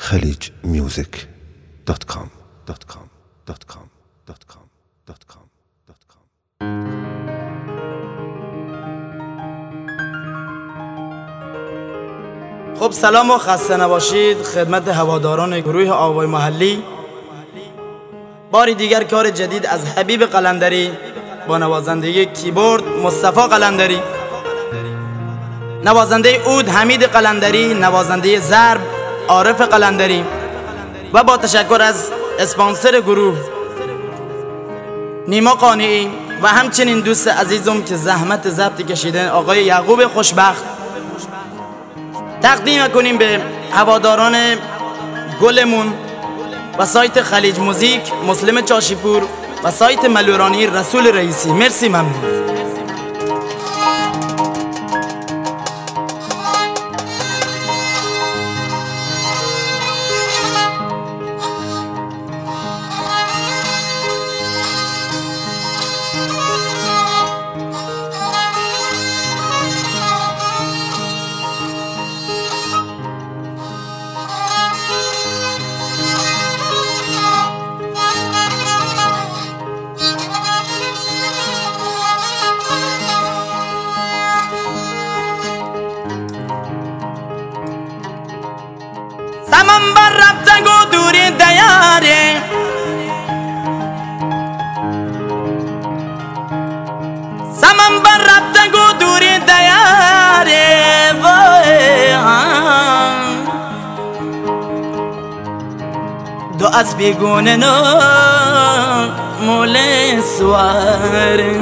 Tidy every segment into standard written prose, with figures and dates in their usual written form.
khaleejmusic.com. خب سلام و خسته نباشید خدمت هواداران گروه آوای محلی. باری دیگر کار جدید از حبیب قلندری با نوازندگی کیبورد مصطفی قلندری، نوازنده عود حمید قلندری، نوازنده ضرب عارف قلندری و با تشکر از اسپانسر گروه نیما قانعی و همچنین دوست عزیزم که زحمت ضبط کشیدن آقای یعقوب خوشبخت، تقدیم کنیم به هواداران گلمون و سایت خلیج موزیک مسلم چاشیپور و سایت ملورانی رسول رئیسی. مرسی، ممنون. سمن بر رفتن و دوری دیاره، سمن بر رفتن و دوری دیاره، دو از بیگونه نو مول سواره،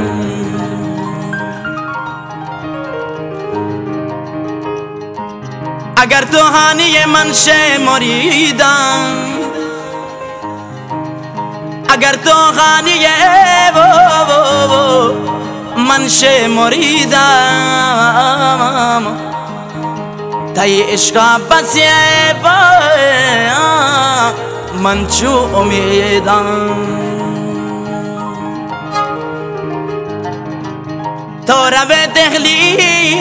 اگر تو هانی من شمریدم، اگر تو هانی من شمریدم، تای عشق بسی من چو امیدم، تو رو دهلی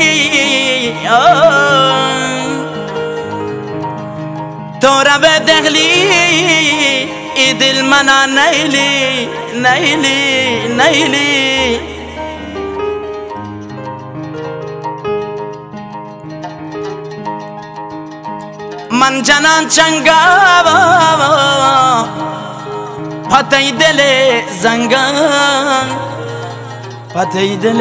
تو رو به دهلی ای دل منا نیلی نیلی نیلی، من جنان چنگا پتای دل زنگان، پتای دل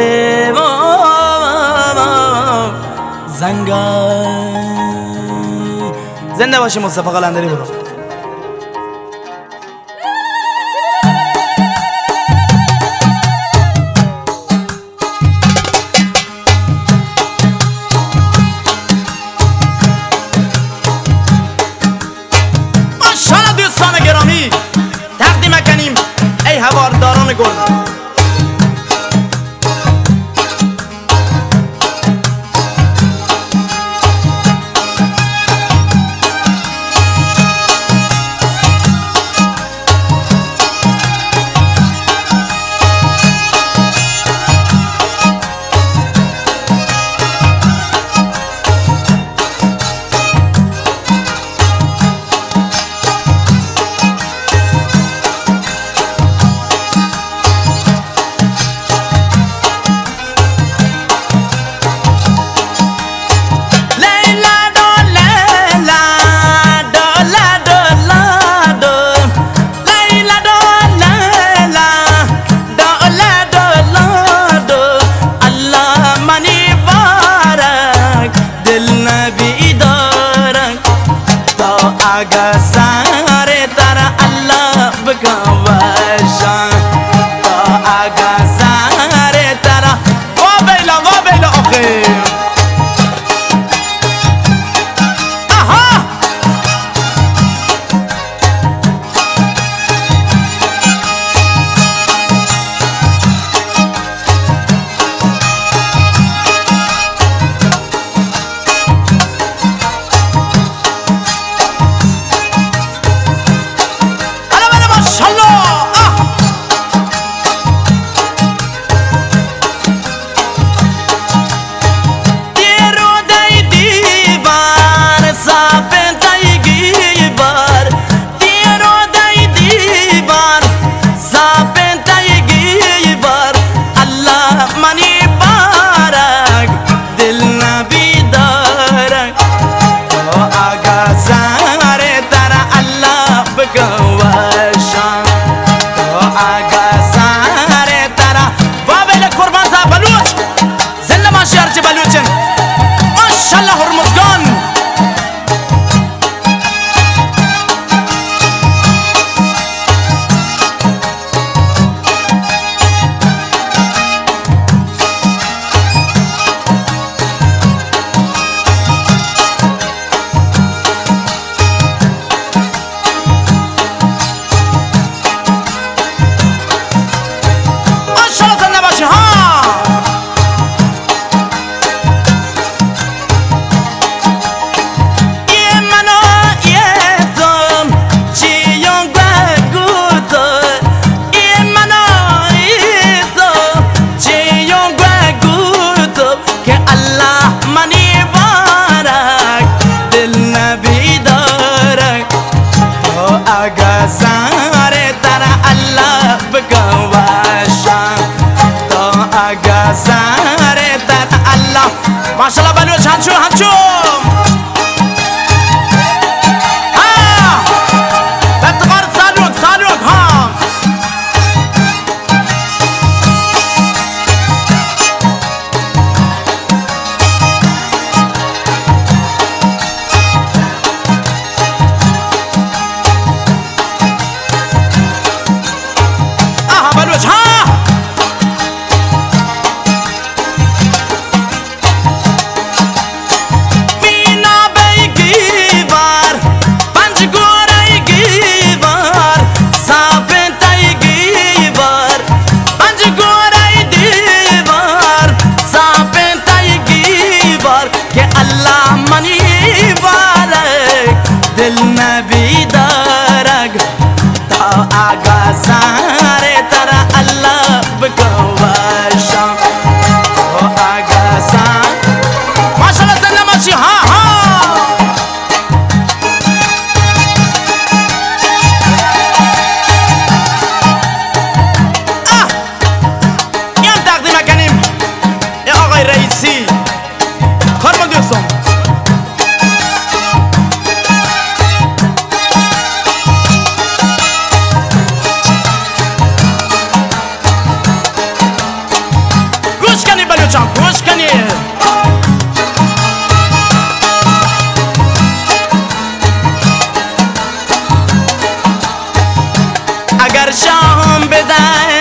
زنگان. زنده باشی مصطفی قلندری. برو ماشاءالله دوستان گرامی، تقدیم کنیم ای هواداران گل. اگا سارے تر اللہ بکواشا، تو اگا سارے تر وابیلا آخر بکوشم تا اگه سر ترا بابل قربان تا بلوچ زنده ما شهرچ بلوچن ماشالله هرمزگان ماشاءالله بلوچ هنچو به افتقار سالوک ها بلوچ ها دل نبی دارگ تا آگا ساره ترا الله بکوشم تا آگا سار ماشاءالله زنده ماشی ها یم تقدیم کنیم ای آقای رئیسی کارمان دوستم گوش کنید اگر شام بدای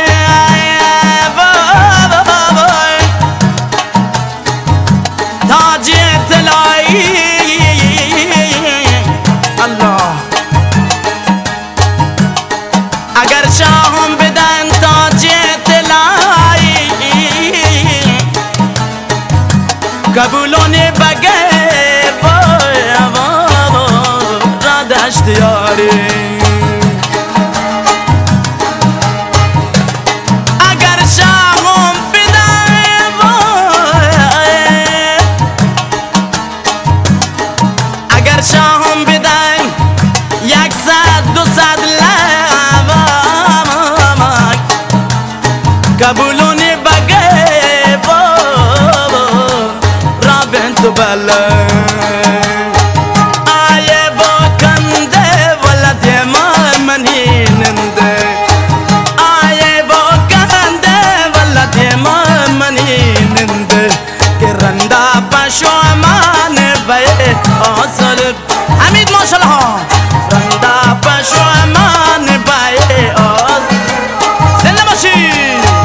تاج طلایی الله اگر شام بدن تاج طلایی قبولانه بگه را دشت یاری اگر شاهم بدای اگر شاهم بدای 100-200 لبامک قبولانه بگه تو بله آیه با کنده ولد ما منی ننده آیه با کنده ولد ما منی ننده که رنده پشو امان بای آسل حمید ماشاءالله ها رنده پشو امان بای آسل زنده باشی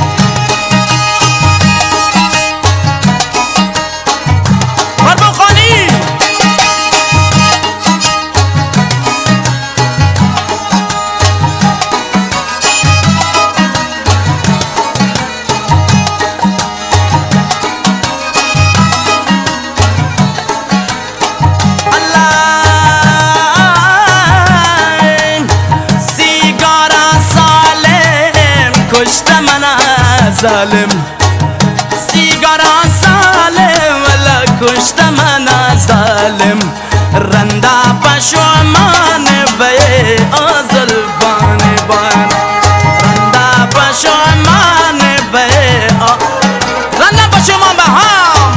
ظالم سیگارا سالم ولا کشت من ظالم رندا پشومان به آزل بان رندا پشومان به رندا پشومان به هم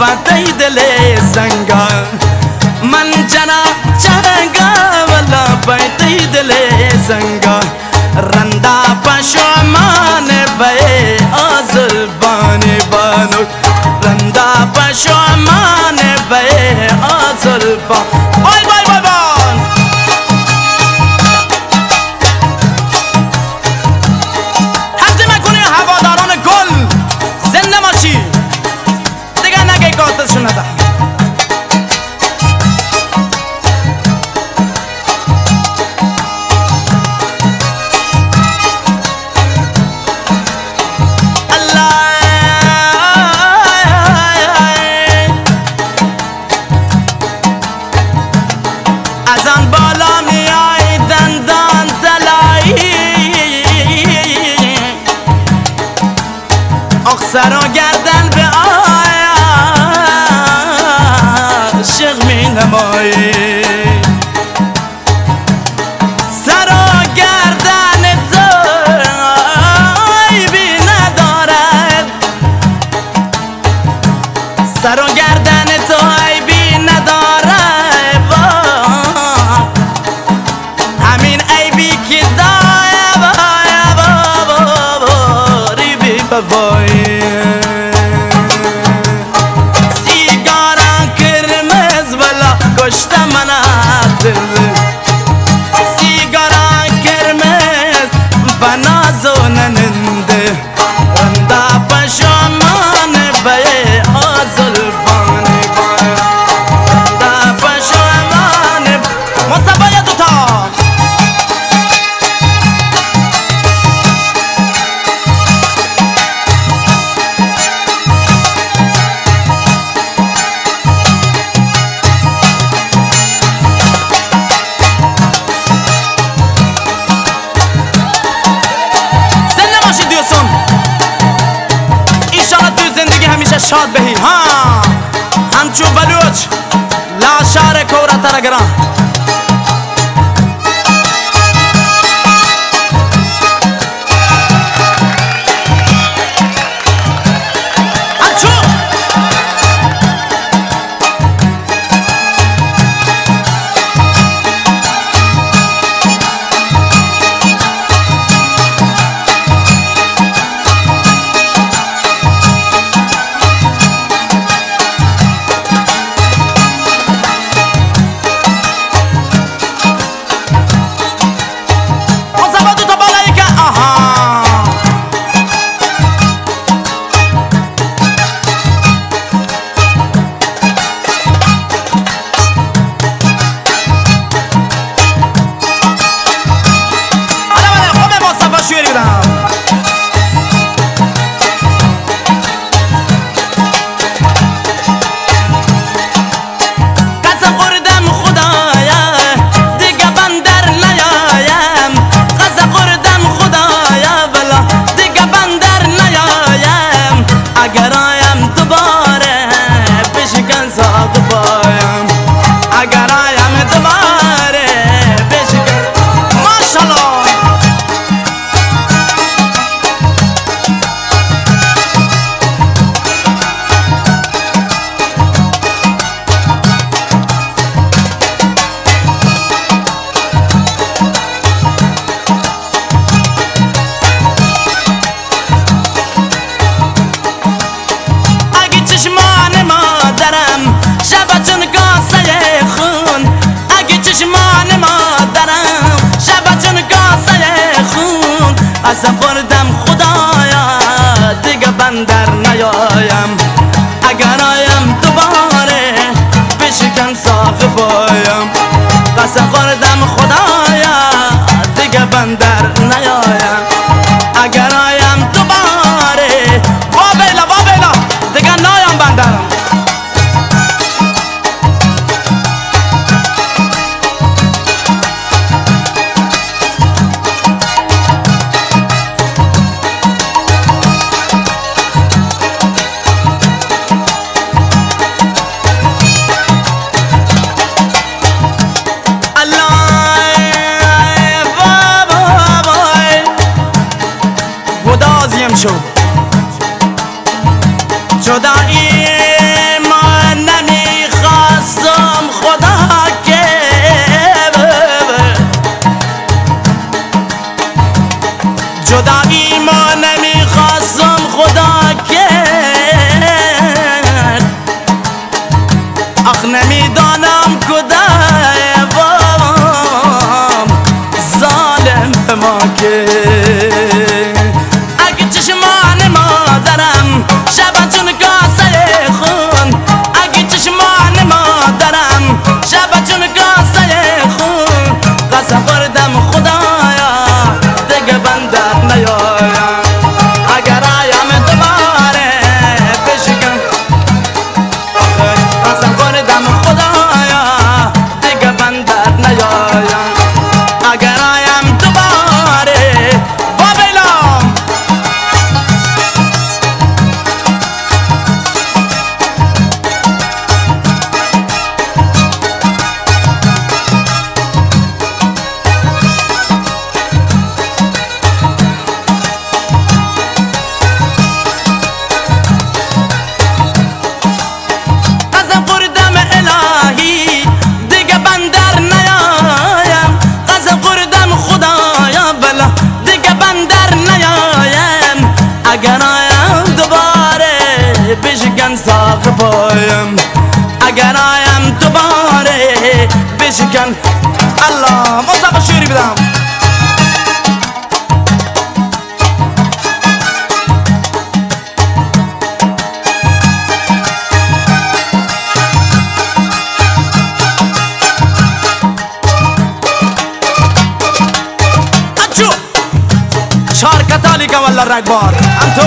بطی دل زنگا من جنا چنگا ولا بطی دل زنگا رندا پشمان بے آزل بانی بانو رندا پشمان بے آزل بان بای بای بای بان تقدیم کنی هواداران گل زنده باشی دیگه نگه قاطعشون نده سر و گردن به عاشق می نمایی سر و گردن تو عیبی ندارد سر و گردن تو عیبی ندارد همین عیبی که داری بی بابایی کشته من دل سیگارا کرمز و نازو نننده رندا پشمان بے آزل بانی بان رندا پشمان مصطفی دوتا شاد بهی ها همچو بلوچ لاشار کورا ترگران قسم خوردم خدایا دیگه بندر نیایم اگر آیم دوباره بشکن ساق بایم قسم خوردم خدایا دیگه بندر نیایم اگر آیم دوباره بابیلا دیگه نایم بندرم شو جدایی ما خدایی ما نمیخواستم خدا کرد آخ نمیدانم کدای بام ظالم ما کرد اگه چشمان مادرم شبا چون کاسه خون اگه چشمان مادرم شبا چون کاسه خون قسم خوردم خدایا دیگه بندت نیایم اگر آیم دوباره بشکن قسم خوردم خدایا دیگه بندت نیایم اگر آیم دوباره بابیلام قسم خوردم الهی دیگه بندر نیایم قسم خوردم خدایا بلا دیگه بندر نیایم اگر آیم دوباره بشکن ساق پایم اگر آیم دوباره بشکن الله موسیقی شوری بدم چار کتالیکا والله رگبار انتو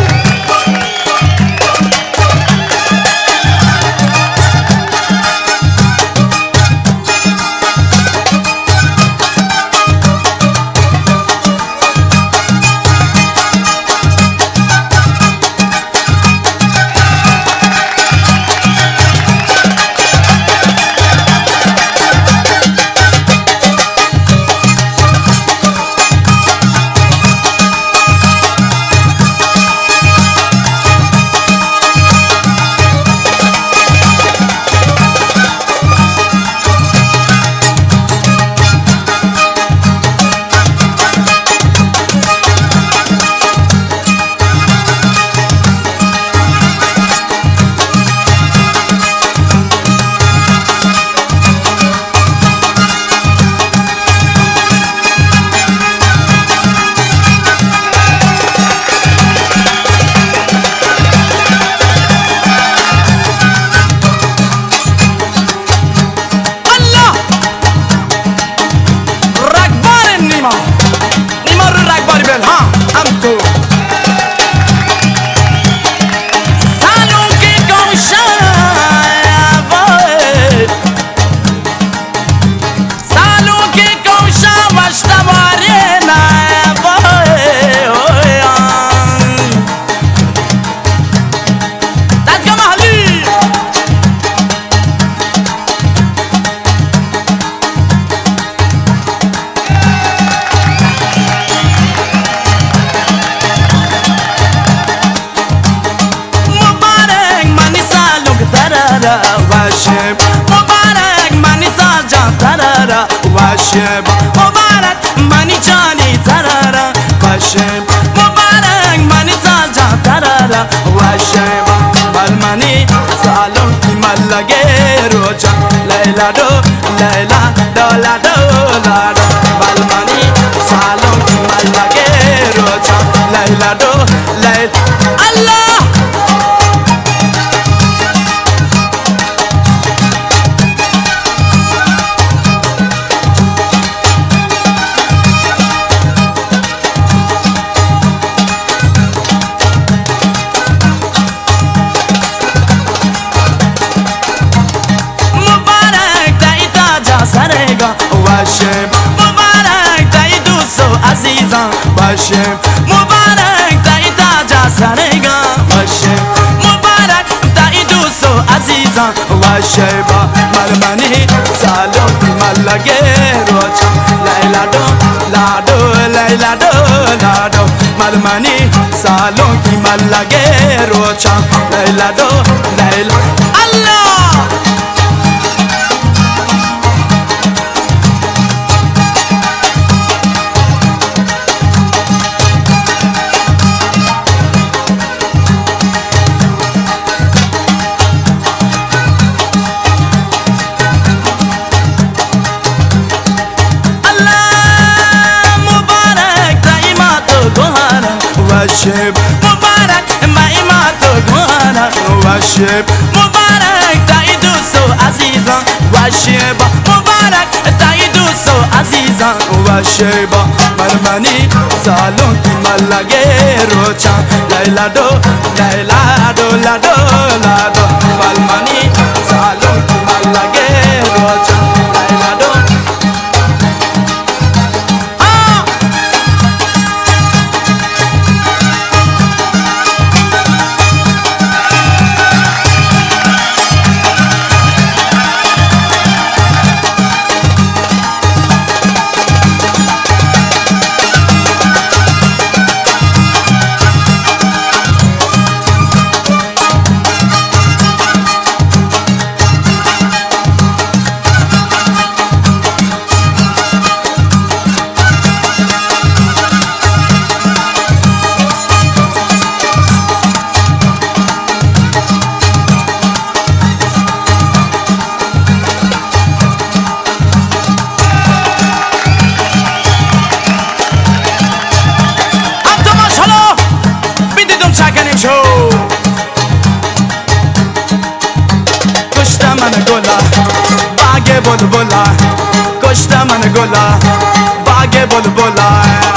مبارک منی ساجان ترارا واشب مبارک منی جانی ترارا واشب مبارک منی ساجان ترارا واشب بالمنی سالم کی ملگه روچا لیلا دو لیلا دولا دولا دو بالمنی سالم کی ملگه روچا لیلا دو لیلا الله واشم مبارک دای دوستو عزیزان واشم مبارک دای تاجا سرگا واشم مبارک دای دوستو عزیزان واشم مرمنی سالو ملگه روچا لیلا دو لادو لیلا دو لادو مرمنی سالو کی ملگه روچا لیلا دو لیلا الله شب مبارک مایمات و گوانا و شب مبارک تای دوست و عزیزان و شب مبارک تای دوست و عزیزان و شب مرمانی سالون کی ملگه روچان لیلا دو لیلا دو لادو لادو مرمانی سالون کی ملگه روچان لیلا دو کشته من گلا باگ بلبلا کشته من گلا باگ بلبلا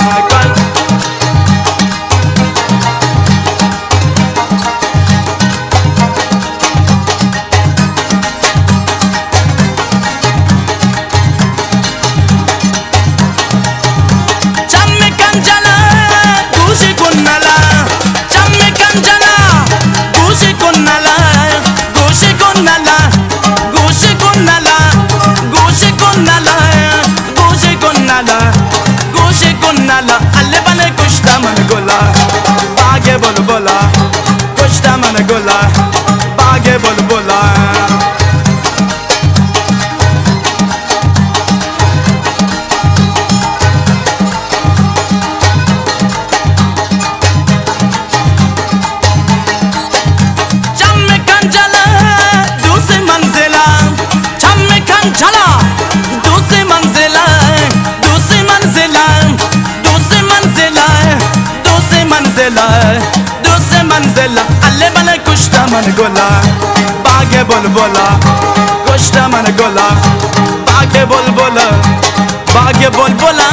بلبلا کشته من گلا باگ بلبلا چم کنجلا دوست منزلا چم کنجلا دوست منزلا دوست منزلا دوست منزلا دوست منزلا دوست منزلا علی من کشته من گلا باگ بلبلا کشته من گلا باگ بلبلا باگ بلبلا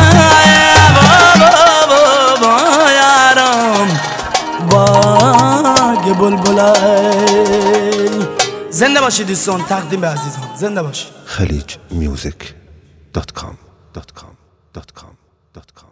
یارم باگ بلبلا زنده باشید دوستان تقدیم به عزیزان زنده باشید khaleejmusic.com